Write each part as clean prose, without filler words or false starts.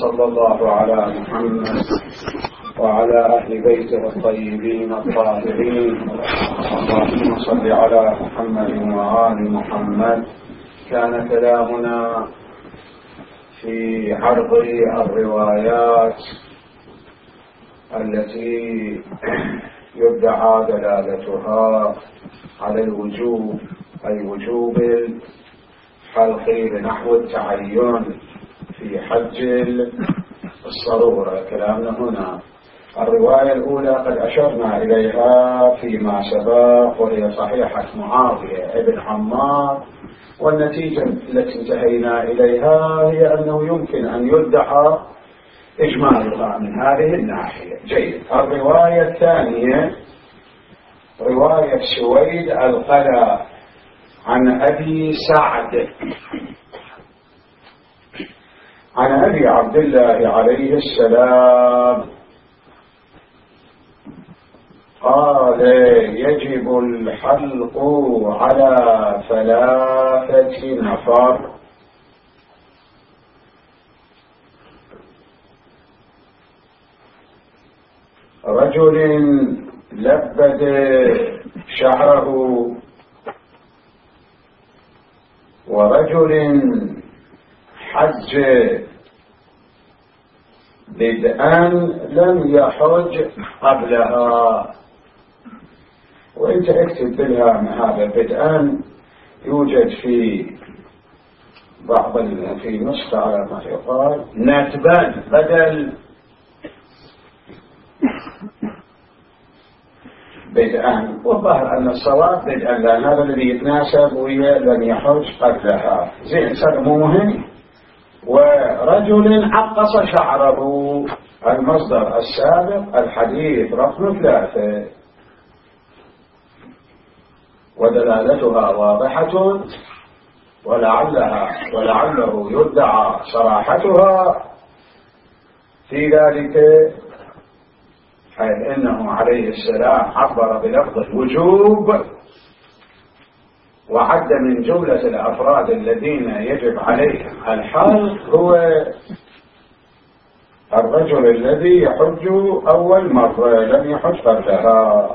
صلى الله على محمد وعلى أهل بيته الطيبين الطاهرين. اللهم صل على محمد وآل محمد. كان كلامنا في عرض الروايات التي يدعى دلالتها على الوجوب، أي وجوب الحلق بنحو التعين في حج الصرورة. كلامنا هنا الرواية الأولى قد أشرنا إليها فيما سبق، وهي صحيحة معاوية بن عمار، والنتيجة التي انتهينا إليها هي أنه يمكن أن يدعى إجمالها من هذه الناحية. جيد. الرواية الثانية رواية سويد القلع عن أبي سعد عن أبي عبد الله عليه السلام قال: يجب الحلق على 3 نفر: رجل لبد شعره، ورجل حج بدءا لم يحج قبلها. وانت اكتب بالهام هذا بدءا، يوجد في بعض في نسخة على ما يقال ندبا بدل بدءا، والظاهر أن الصواب بدءا، لأن هذا الذي يتناسب وهي لم يحج قبلها. زين، صار مو مهم. ورجل عقص شعره، المصدر السابق الحديث رقم 3، ودلالتها واضحة، ولعله يدعى صراحتها في ذلك، حيث إنه عليه السلام عبر بلفظ الوجوب، وعد من جملة الأفراد الذين يجب عليهم الحلق هو الرجل الذي يحج أول مرة لم يحج قبلها.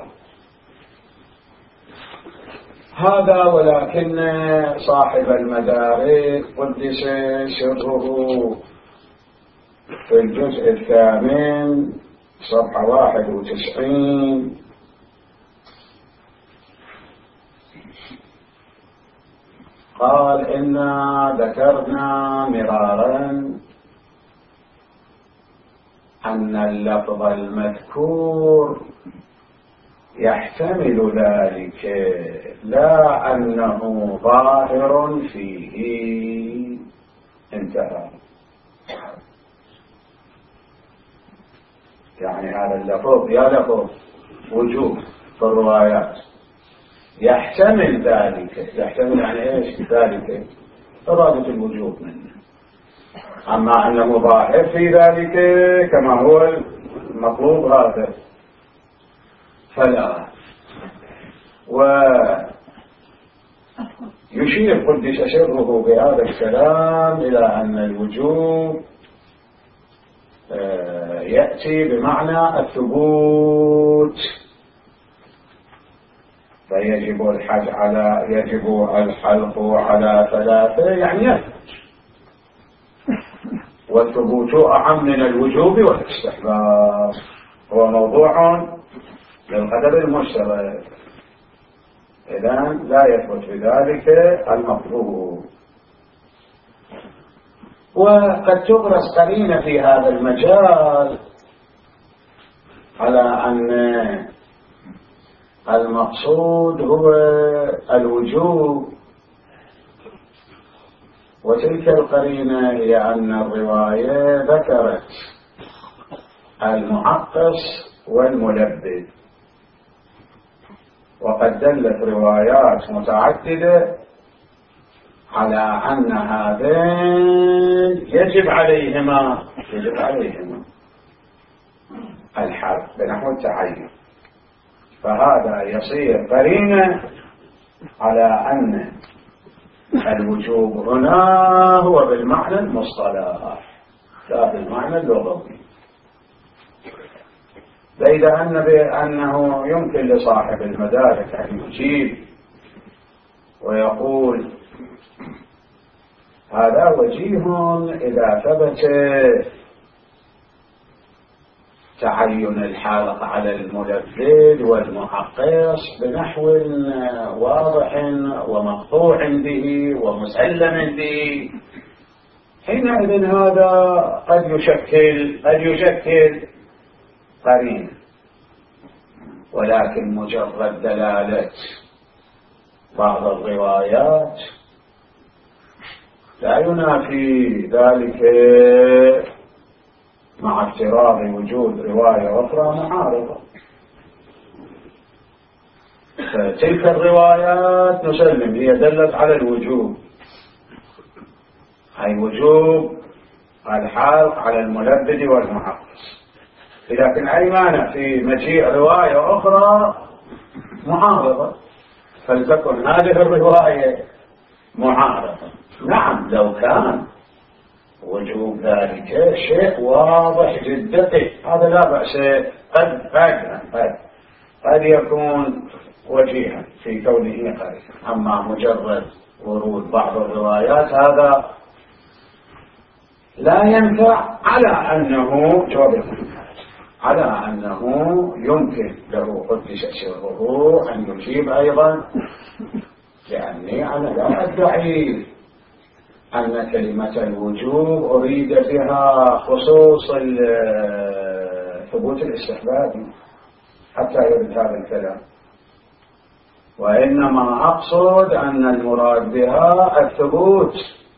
هذا ولكن صاحب المدارك قدس سره في الجزء 8 صفحة 91 قال: إنا ذكرنا مرارا أن اللفظ المذكور يحتمل ذلك، لا أنه ظاهر فيه. انتهى. يعني هذا اللفظ يا لفظ وجوب في الروايات يحتمل ذلك. يحتمل يعني ايش ذلك؟ إرادة الوجوب منه. أما أنه ظاهر في ذلك كما هو المطلوب هذا فلا. ويشير قدس سره بهذا الكلام إلى أن الوجوب يأتي بمعنى الثبوت، فيجب الحلق على 3، يعني يثبت. والثبوت أعم من الوجوب والاستحباب، هو موضوع للقدر المشترك، إذن لا يثبت بذلك المطلوب. وقد تبرز قرينة في هذا المجال على أن المقصود هو الوجوب، وتلك القرينة هي أن الرواية ذكرت المعقص والملبد، وقد دلت روايات متعددة على أن هذين يجب عليهما الحلق بنحو التعين، فهذا يصير قرينة على أن الوجوب هنا هو بالمعنى المصطلح، لا بالمعنى اللغوي. فإذا أنه يمكن لصاحب المدارك أن يجيب ويقول هذا وجيه إذا ثبت تعين الحالق على الملبد والمعقص بنحو واضح ومقطوع به ومسلم به، حينئذ هذا قد يشكل قرين. ولكن مجرد دلالة بعض الروايات لا ينافي ذلك مع افتراض وجود رواية أخرى معارضة. فتلك الروايات نسلم هي دلت على الوجوب، أي وجوب الحالق على الملبد والمعقص، لكن أي مانع في مجيء رواية أخرى معارضة، فلتكن هذه الرواية معارضة. نعم لو كان وجوب ذلك شيء واضح جدا هذا لا بأس، قد يكون وجيها في كونه قريب. أما مجرد ورود بعض الروايات هذا لا ينفع، على أنه يمكن له قدس سره أن يجيب أيضا، لأني أنا لا أدعي أن كلمة الوجوب أريد بها خصوص ثبوت الاستحباب حتى يرد هذا الكلام، وإنما أقصد أن المراد بها الثبوت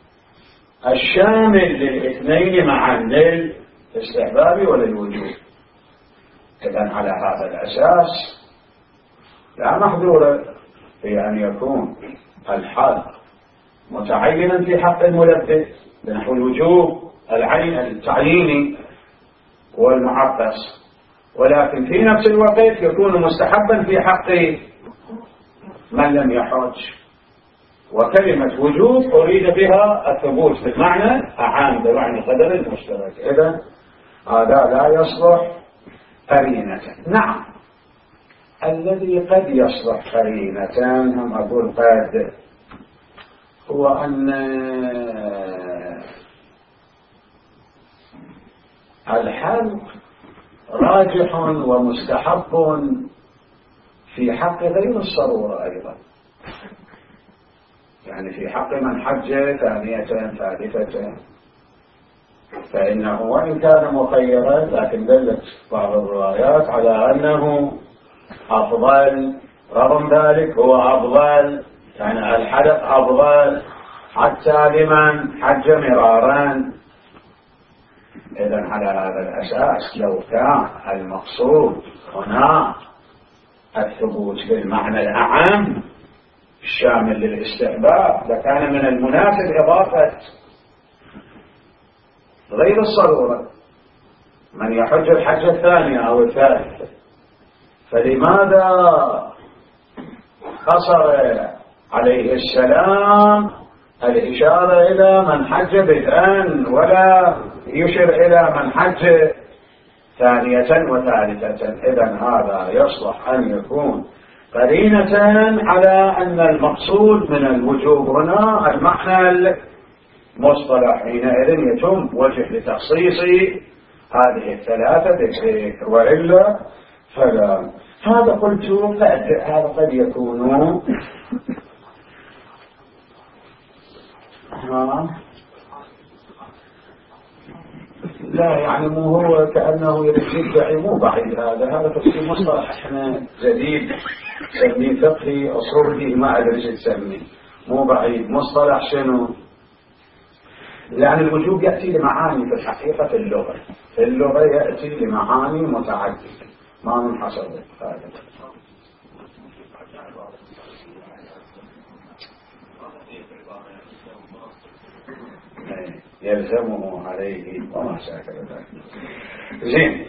الشامل للاثنين معا، للاستحباب وللوجوب. إذن على هذا الأساس لا محذور في أن يكون الحال متعينا في حق الملبد بنحو الوجوب التعييني والمعقص، ولكن في نفس الوقت يكون مستحبا في حق من لم يحج. وكلمة وجوب أريد بها الثبوت بالمعنى أعام، بمعنى قدر المشترك. إذن هذا لا يصلح قرينة. نعم الذي قد يصلح قرينة، هم أقول قد، هو أن الحلق راجح ومستحب في حق غير الصرورة أيضا، يعني في حق من حج ثانية ثالثة، فإنه وإن كان مخيرا لكن دلت بعض الروايات على أنه أفضل، رغم ذلك هو أفضل، يعني الحلق أفضل حتى لمن حج مرارا. إذن على هذا الأساس لو كان المقصود هنا الثبوت بالمعنى الأعم الشامل للاستحباب لكان من المناسب إضافة غير الصرورة من يحج الحجة الثانية أو الثالثة. فلماذا قصر عليه السلام الإشارة إلى من حج بدءا ولا يشير إلى من حج ثانية وثالثة؟ إذن هذا يصلح أن يكون قرينة على أن المقصود من الوجوب هنا المعنى المصطلح، حينئذ يتم وجه لتخصيص هذه الثلاثة بذكر، وإلا فلا. هذا قلت هذا قد يكون لا يعني مو هو كأنه يدعي مو بعيد، هذا تفسير مصطلح احنا جديد تسميه فقهي أصولي ما أدري شو تسميه، مو بعيد. مصطلح شنو؟ يعني الوجوب يأتي لمعاني في الحقيقة في اللغة يأتي لمعاني متعددة ما من حصر هذا. يلزمه عليه وما شاكل ذلك. زين.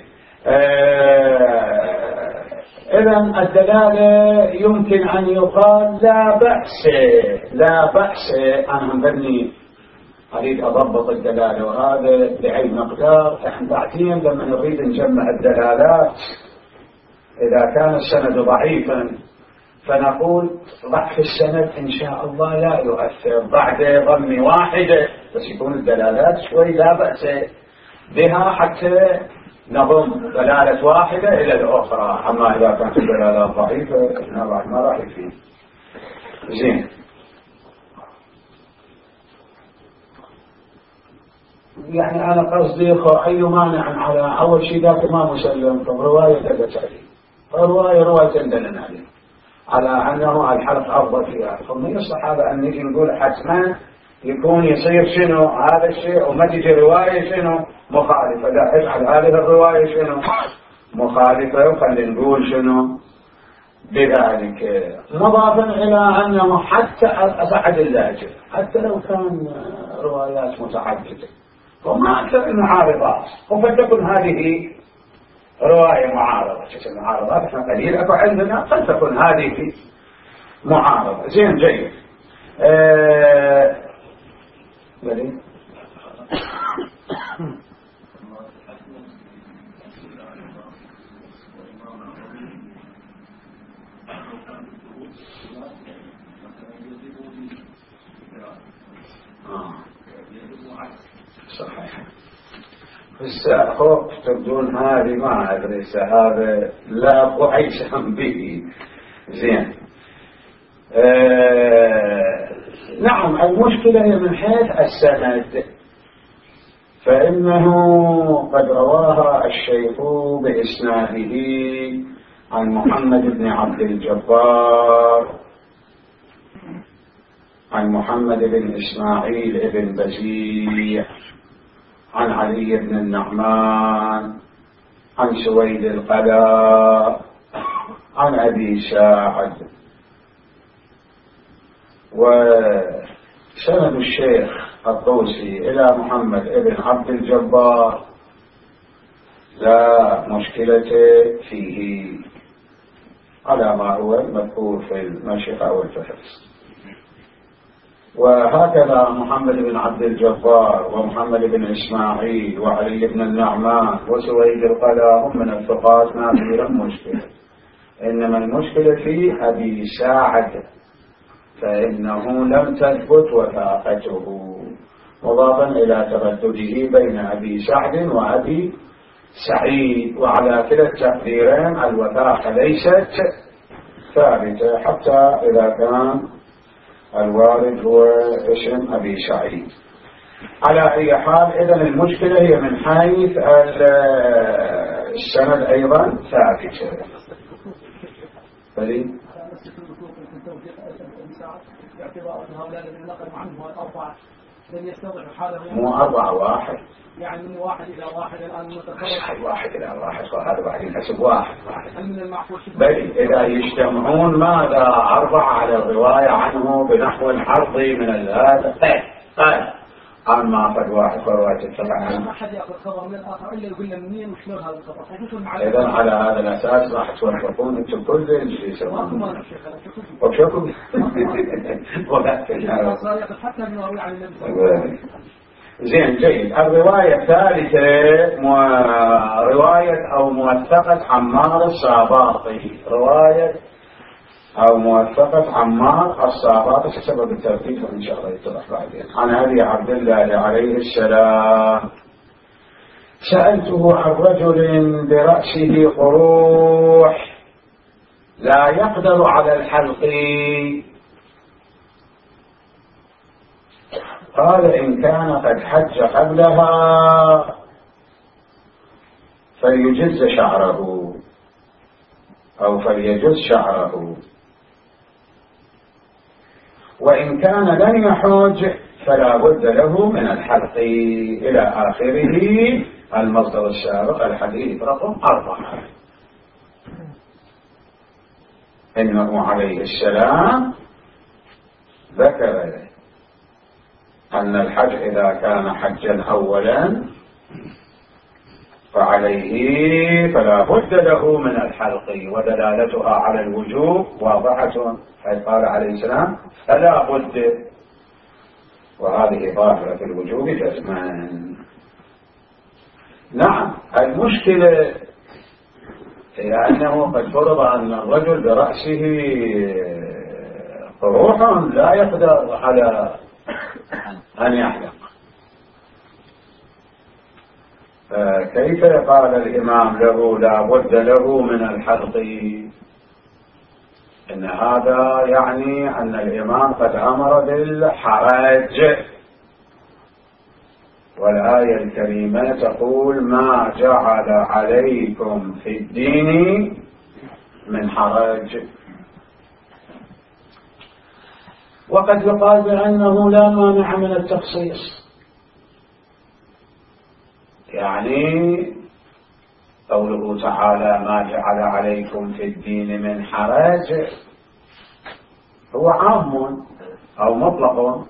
إذن الدلالة يمكن أن يقال لا بأس أن نبني أريد أضبط الدلالة، وهذا بعين مقدار. إحنا بعدين لما نريد نجمع الدلالات إذا كان السند ضعيفا فنقول ضعف السند إن شاء الله لا يؤثر بعد ضم واحدة، بس يكون الدلالات شوي لا بأس بها حتى نضم دلالة واحدة إلى الأخرى. أما إذا كانت الدلالات ضعيفة إحنا ما راح يفيد. زين، يعني أنا قصدي أي مانع على أول شيء ذاك ما مسلم رواية التعليم، رواية دلنا على أنه الحلف أفضل فيها، ثم يصح هذا أن نجي نقول حتما يكون يصير شنو هذا الشيء وما تجي رواية شنو مخالفة، لا اجعل هذه الرواية شنو مخالفة وخلي نقول شنو بذلك. مضافا إلى أنه حتى أسعد اللاجئ حتى لو كان روايات متعددة وما أكثر المعارضات، وقد تكون هذه رواية معارضة. المعارضات احنا قليل أكو عندنا، قد تكون هذه معارضة. زين جيد. صحيح. الساخوف تبدون هذه ما أدري هذا لا ضعيف به. زين. نعم، المشكلة هي من حيث السند، فإنه قد رواها الشيخ بإسناده عن محمد بن عبد الجبار عن محمد بن إسماعيل بن بزيع عن علي بن النعمان عن سويد القلاء عن أبي ساعد. وسند الشيخ الطوسي إلى محمد بن عبد الجبار لا مشكلة فيه على ما هو المذكور في المشيخة والفهرس. وهكذا محمد بن عبد الجبار ومحمد بن إسماعيل وعلي بن النعمان وسويد القلاء هم من الثقات، ما في لهم مشكلة، إنما المشكلة في أبي ساعد فإنه لم تثبت وثاقته، مضافا إلى تردده بين أبي سعد وأبي سعيد. وعلى كلا التقديرين الوثاقة ليست ثابتة حتى إذا كان الوارد هو اسم أبي سعيد. على أي حال إذن المشكلة هي من حيث السند أيضا ثابتة. فلي باعتبار أن هؤلاء الذين نقلوا عنه الأربعة لم يستوضحوا حالهم، مو 4-1 يعني من 1 إلى 1 الآن متفرق 1 إلى 1 وهذا بعدين حسب 1. هل من المعقول بل إذا يجتمعون ماذا 4 على الرواية عنه بنحو الحرض من هذا قال ما أخذ واحد فرواية السبعة، ما حد يأخذ خبر من الآخر إلا يقول لنا منين وشمل هذا الخبر. إذن على هذا الأساس راح توفقون أنتم كل زي اللي يسوون وشوفوا حتى من روي عن النبي صلى الله عليه وسلم. زين جيد. الرواية الثالثة رواية أو موثقة عمار الصاباطي، رواية أو موثقة عمار الصاباطي بسبب الترتيب إن شاء الله يتضح بعدين. عن أبي عبد الله عليه السلام: سألته عن رجل برأسه قروح لا يقدر على الحلق، قال: إن كان قد حج قبلها فليجز شعره أو فليجز شعره، وإن كان لم يحج فلا بد له من الحلق إلى آخره. المصدر السابق الحديث رقم 4. إنه عليه السلام ذكر أن الحج إذا كان حجا أولا فعليه فلا بد له من الحلق، ودلالتها على الوجوب واضحة، حيث قال عليه السلام: فلا بد. وهذه ظاهرة في الوجوب جزما. نعم، المشكلة هي أنه قد فرض أن الرجل برأسه قروح لا يقدر على أن يحلق، كيف قال الإمام له لا بد له من الحلق؟ إن هذا يعني أن الإمام قد أمر بالحرج، والآية الكريمة تقول ما جعل عليكم في الدين من حرج. وقد يقال بأنه لا مانع من التخصيص، يعني قوله تعالى ما جعل عليكم في الدين من حرج هو عام أو مطلق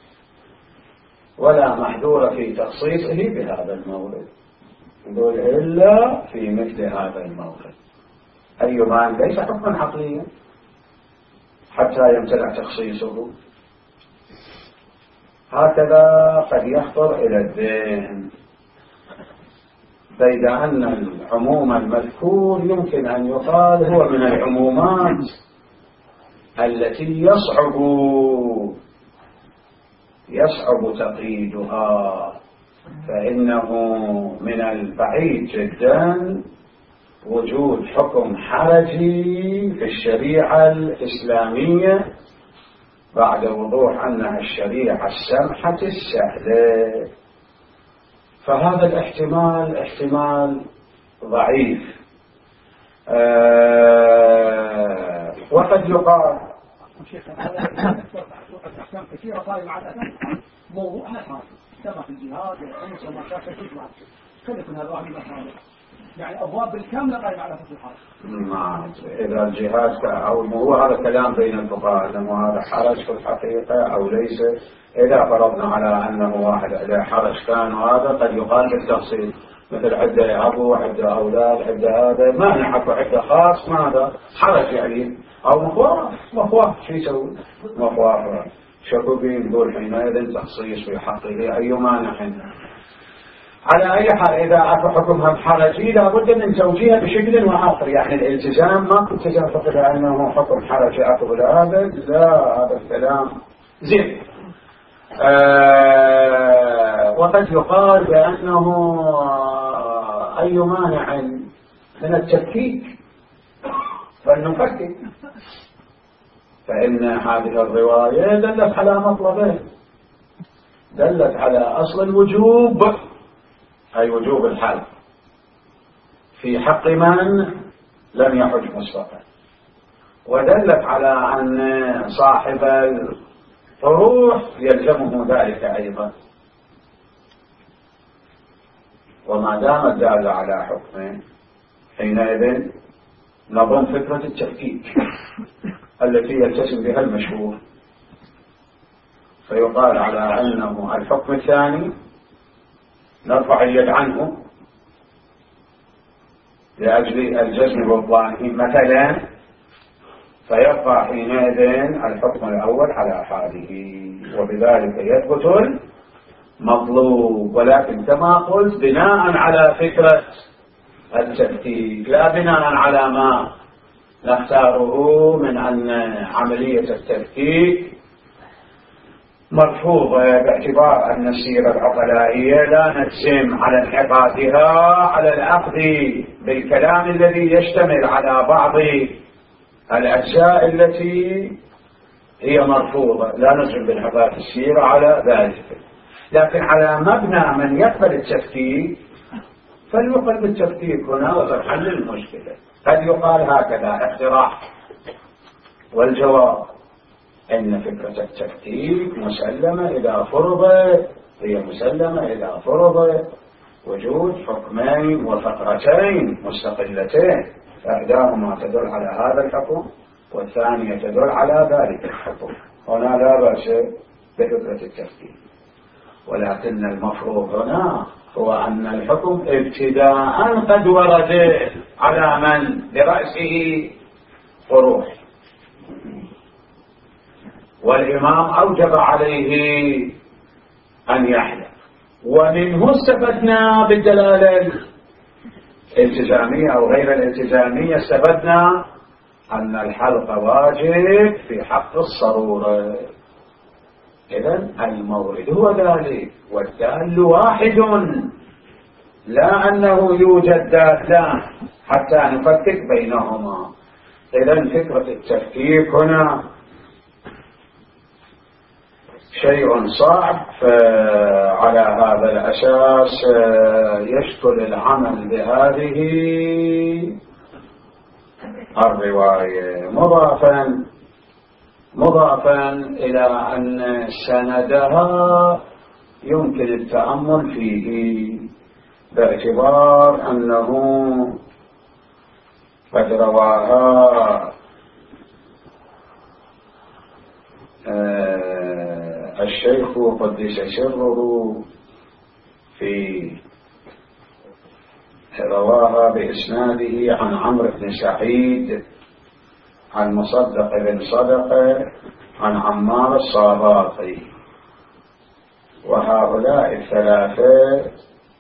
ولا محذور في تخصيصه بهذا المورد، يقول إلا في مثل هذا المورد، أي ما ليس حكما عقليا حتى يمتنع تخصيصه. هكذا قد يخطر إلى الذهن، بيد أن العموم المذكور يمكن أن يقال هو من العمومات التي يصعب تقييدها، فإنه من البعيد جدا وجود حكم حرجي في الشريعة الإسلامية بعد وضوح أنها الشريعة السمحة السهلة، فهذا الاحتمال احتمال ضعيف. وقد يقال كثيرة صار مع الأسف موضوعنا خاص كما في الجهاد والأنس وما شاكل تجمع خلقنا هذا واحد مصالح، يعني أبواب بالكاملة قائمة على فتح الحرج. إذا الجهاد أو هو هذا كلام بين الفقهاء أنه هذا حرج في الحقيقة أو ليس، إذا فرضنا على أنه واحد إذا حرج كان، وهذا قد يقال بالتفصيل مثل عدة أبو عدة أولاد عدة هذا ما نحكوا عدة خاص ماذا حرج يعني أو مخواف شو يسوي مخواف شكوكين نقول حينئذ تخصيص في حقه أي مانع. على أي حال إذا أكو حكمها حرجي لابد من توجيهها بشكل وآخر، يعني الالتزام ما كنت تعتقد أنه حكم حرجي أكو الأبد، لا هذا الكلام زين. وقد يقال بأنه أي مانع من التفكيك فلنفكك، فإن هذه الرواية دلت على مطلبين، دلت على أصل الوجوب أي وجوب الحلق في حق من لم يحج مسبقا، ودلت على أن صاحب الفروح يلزمه ذلك أيضا، وما دام الدال على حكمه حينئذ نظن فكرة التفكيك التي يلتزم بها المشهور، فيقال على أنه الحكم الثاني نرفع اليد عنه لأجل الجزم ببطلانه مثلا، فيبقى حينئذ الحكم الأول على حاله، وبذلك يثبت المطلوب، ولكن كما قلت بناء على فكرة التفكيك لا بناء على ما نختاره من أن عملية التفكيك مرفوضة باعتبار أن السيرة العقلائية لا نجزم على انعقادها على العقد بالكلام الذي يشتمل على بعض الأجزاء التي هي مرفوضة، لا نجزم بانعقاد السيرة على ذلك، لكن على مبنى من يقبل التفكيك فليقل بالتفكيك هنا وتحل المشكلة. قد يقال هكذا اقتراح، والجواب إن فكرة التفكيك مسلمة إذا فرضت، هي مسلمة إذا فرضت وجود حكمين وفقرتين مستقلتين، فإحداهما تدل على هذا الحكم والثانية تدل على ذلك الحكم، هنا لا بأس بفكرة التفكيك، ولكن المفروض هنا هو أن الحكم ابتداء قد ورد على من برأسه قروح، والإمام أوجب عليه أن يحلف. ومنه استفدنا بالدلالة الالتزامية أو غير الالتزامية، استفدنا أن الحلق واجب في حق الصرورة. إذن المورد هو ذلك، والدال واحد، لا أنه يوجد دالان حتى نفكك بينهما. إذن فكرة التفكيك هنا شيء صعب، فعلى هذا الأساس يشكل العمل بهذه الرواية، مضافا إلى أن سندها يمكن التأمل فيه، باعتبار أنه قد رواها الشيخ قدس سره رواها بإسناده عن عمرو بن سعيد عن مصدق بن صدقة عن عمار الصاباطي، وهؤلاء الثلاثة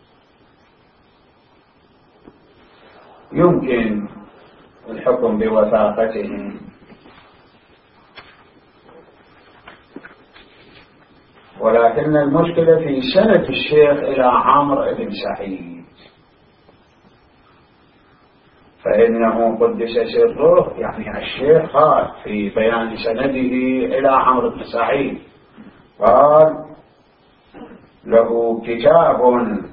يمكن الحكم بوثاقتهم، ولكن المشكلة في سند الشيخ إلى عمرو بن سعيد، فإنه قدس سره يعني الشيخ قال في بيان سنده إلى عمرو بن سعيد، قال له كتاب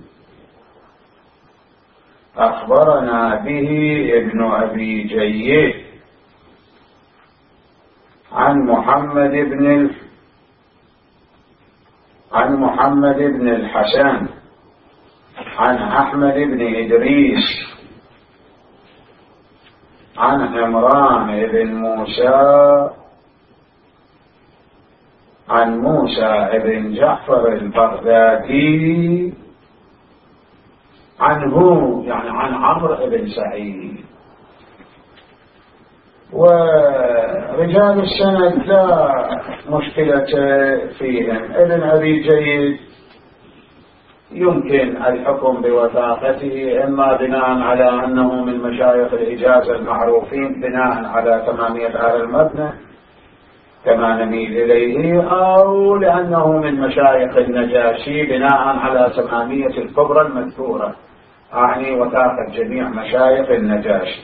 أخبرنا به ابن أبي جيد عن محمد بن الحسن عن أحمد بن إدريس عن عمران بن موسى عن موسى بن جعفر البغدادي عنه، يعني عن عمرو بن سعيد. ورجال السند لا مشكلة فيهم. ابن أبي جيد يمكن الحكم بوثاقته إما بناء على أنه من مشايخ الإجازة المعروفين بناء على تمامية أهل المبنى كما نميل إليه، أو لأنه من مشايخ النجاشي بناء على تمامية الكبرى المذكورة، أعني وثاقة جميع مشايخ النجاشي.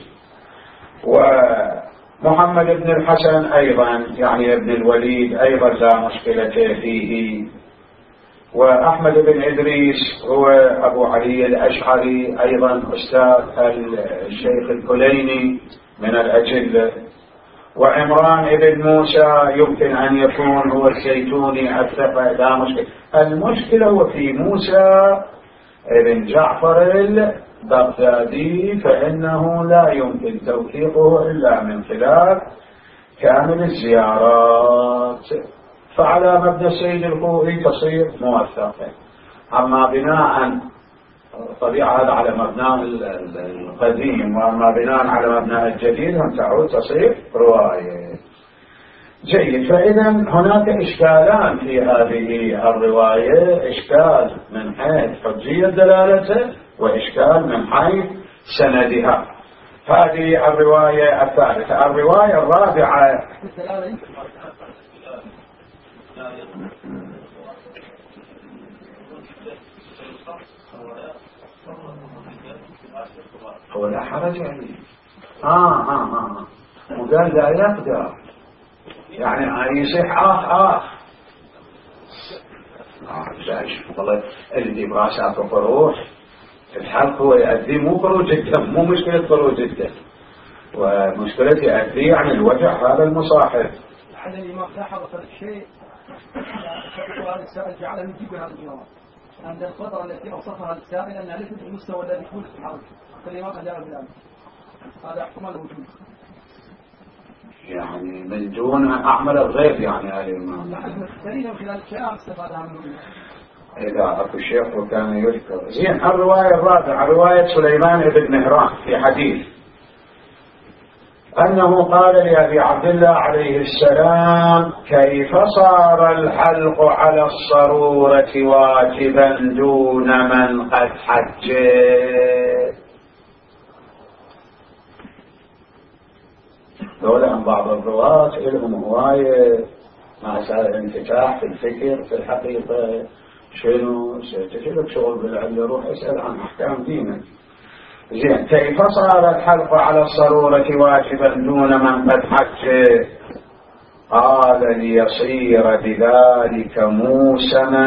ومحمد بن الحسن أيضا يعني ابن الوليد أيضا لا مشكلة فيه. وأحمد بن إدريس هو أبو علي الأشعري أيضا أستاذ الشيخ الكليني من الأجلة. وعمران بن موسى يمكن أن يكون هو الزيتوني الثقة، لا مشكلة. المشكلة هو في موسى بن جعفر البغدادي، فإنه لا يمكن توثيقه إلا من خلال كامل الزيارات، فعلى مبدأ السيد الخوئي تصير موثقة. أما بناء طبيعة هذا على مبناه القديم، وأما بناء على مبناه الجديد هم تعود تصير رواية. جيد. فإذا هناك إشكالان في هذه الرواية، إشكال من حيث حجية دلالته، وإشكال من حيث سندها. هذه الرواية الثالثة. الرواية الرابعة هو لا حرج عليه. وقال لا يقدر، يعني يصيح والله اللي براسات وفروح الحلق هو يؤدي مو خروج الدم، مو مشكلة خروج الدم، ومشكلة يؤدي عن الوجع هذا المصاحب. لعل الإمام لاحظ الشيء هذا السائل جعله يجيب هذا الجواب عند الفترة التي أوصفها السائل أنها ليست بالمستوى الذي يكون في الحرج، فالإمام أجاب بذلك. هذا احتمال الوجود، يعني من دون أعمل الغيب، يعني هذا الإمام من خلال الشيء استفادها منه. إذا أكو الشيخ وكان يذكر. زين. الرواية الرابعة رواية سليمان بن مهران في حديث أنه قال لأبي عبد الله عليه السلام: كيف صار الحلق على الصرورة واجبا دون من قد حج؟ دولة عن بعض الرواة لهم هواية مع الانفتاح في الفكر في الحقيقة. شنو ستجلك شغل بالعلم، روح اسأل عن أحكام دينك. زين، كيف صار الحلق على الصرورة واجبا دون من قد حج؟ قال: ليصير بذلك موسما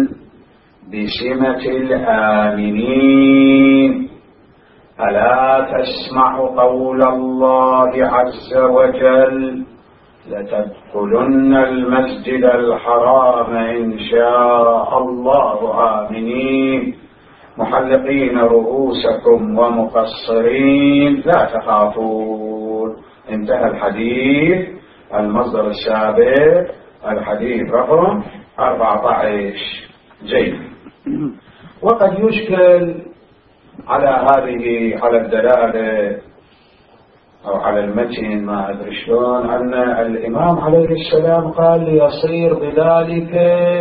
بسمة الآمنين. ألا تسمع قول الله عز وجل: لتدخلن المسجد الحرام إن شاء الله آمنين محلقين رؤوسكم ومقصرين لا تخافون. انتهى الحديث. المصدر السابق الحديث رقم 14. جيد. وقد يشكل على هذه، على الدلالة أو على المتن، ما أدري شلون، أن الإمام عليه السلام قال: ليصير بذلك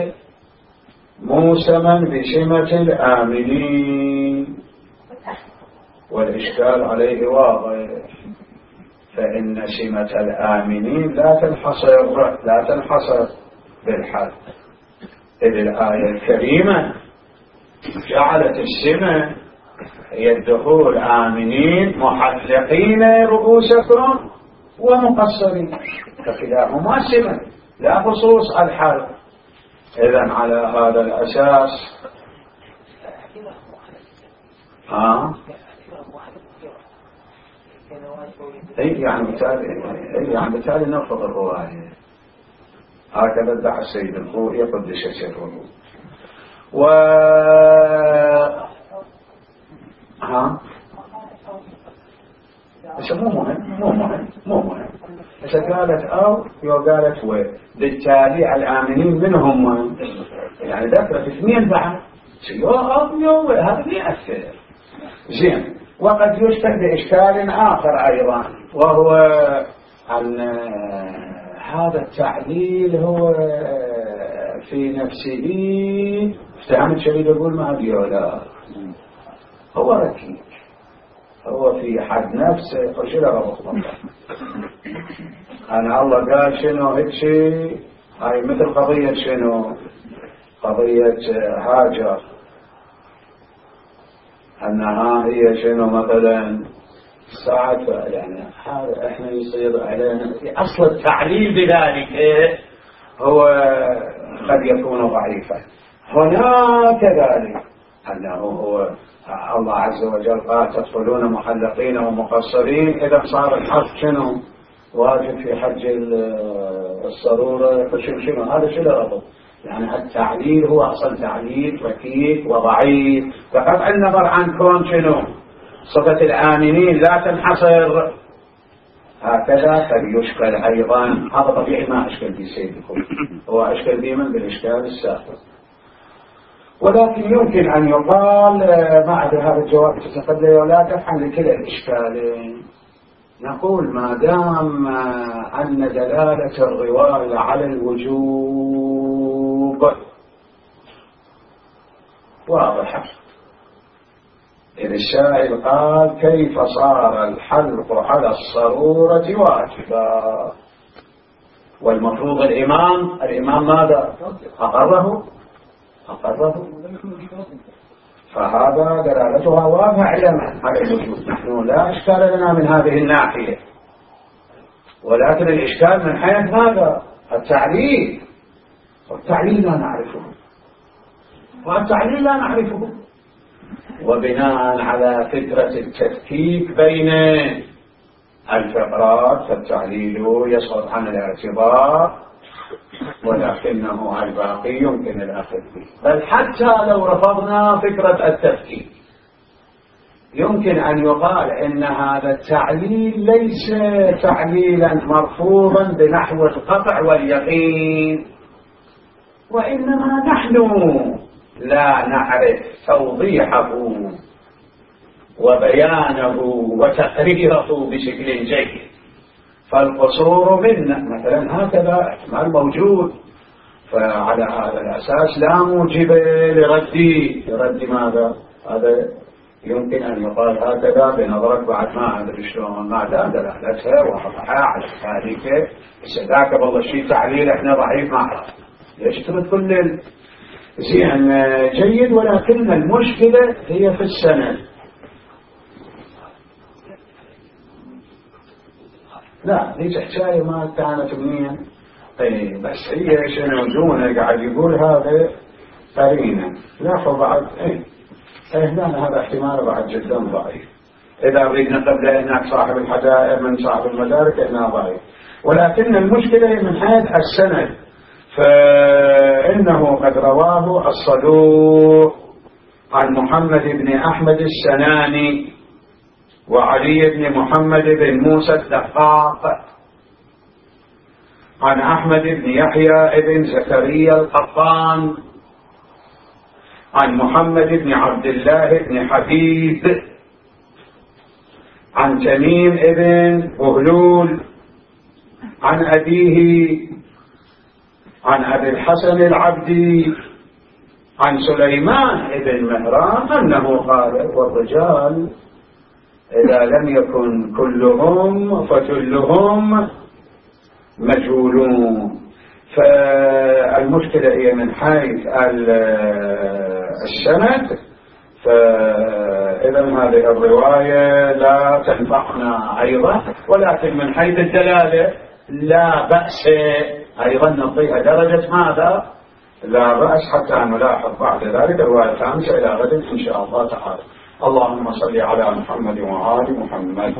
موسما بسمة الآمنين. والإشكال عليه واضح، فإن سمة الآمنين لا تنحصر بالحد، إذ الآية الكريمة جعلت السمة هي الدخول آمنين محلقين رؤوسكم ومقصرين، فكلاهما سمة لا خصوص الحلق. إذن على هذا الأساس يعني بالتالي نرفض الرواية. هكذا ادعى السيد الخوئي قدس سره. بس مو مهم. بس قالت أو قالت و، بالتالي الآمنين منهم، يعني ذكرت اثنين بعد أو هذا يأثر. زين. وقد يشبه بإشكال آخر أيضا، وهو أن هذا التعليل هو في نفسه افتهمت شديد يقول ما بيولا، هو ركيك، هو في حد نفسه وشلا ربط الله. أنا الله قال شنو هيك، هاي مثل قضية شنو، قضية هاجر، أنها هي شنو مثلا ساعة، يعني احنا يصير علينا أصل التعليل بذلك هو قد يكون ضعيفا. هنا كذلك أنه هو الله عز وجل قال: تدخلون محلقين ومقصرين. إذا صار الحق شنو واجب في حج الصرورة، شنو هذا شنو ربط؟ يعني التعليل هو أصل تعليل ركيك وضعيف، بقطع النظر عن كون شنو صفة الآمنين لا تنحصر. هكذا قد يشكل أيضا. هذا طبيعي ما أشكل في سيدكم، هو أشكل ديما بالإشكال السابق. ولكن يمكن أن يقال ما أدري هذا الجواب تتقبل ولا تفعل لكل الإشكالين. نقول ما دام أن دلالة الرواية على الوجوب واضحة، إذ السائل قال: كيف صار الحلق على الصرورة واجبا؟ والمفروض الإمام ماذا؟ أقره، فهذا دلالتها واضحة على الوجوب. نحن لا إشكال لنا من هذه الناحية، ولكن الإشكال من حيث هذا التعليل، والتعليل لا نعرفه، وبناء على فكرة التفكيك بين الفقرات فالتعليل يسقط عن الاعتبار، ولكنه الباقي يمكن الأخذ به. بل حتى لو رفضنا فكرة التفكيك يمكن أن يقال إن هذا التعليل ليس تعليلا مرفوضا بنحو القطع واليقين، وإنما نحن لا نعرف توضيحه وبيانه وتقريره بشكل جيد. فالقصور منا مثلا هكذا احتمال موجود، فعلى هذا الأساس لا موجب لرد ماذا؟ هذا يمكن أن يقال هكذا بنظرك بعد ما أدري شلون ما دلالتها وضعها على ذلك. ذاك والله شيء تعليل احنا ضعيف ما عرف ليش ترد كل زين جيد، ولكن المشكلة هي في السند. لا ليش حكاية ما كانت منين؟ طيب بس هي شنو جونه قاعد يقول هذا قرينة لاحظوا بعد هنا هذا احتمال بعد جدا ضعيف. إذا أريد قبل هناك صاحب الحدائق من صاحب المدارك هنا ضعيف، ولكن المشكلة من حيث السند، فإنه قد رواه الصدوق عن محمد بن أحمد السناني وعلي بن محمد بن موسى الدقاق عن أحمد بن يحيى بن زكريا القطان عن محمد بن عبد الله بن حبيب عن تميم بن بهلول عن أبيه عن أبي الحسن العبدي عن سليمان بن مهران أنه قال: والرجال إذا لم يكن كلهم فكلهم مجهولون. فالمشكلة هي من حيث السند، فإذا هذه الرواية لا تنفعنا أيضا، ولكن من حيث الدلالة لا بأس أيضا نعطيها درجة ماذا؟ لا بأس، حتى نلاحظ بعد ذلك الرواية الخامسة إلى غد إن شاء الله تعالى. اللهم صل على محمد وآل محمد.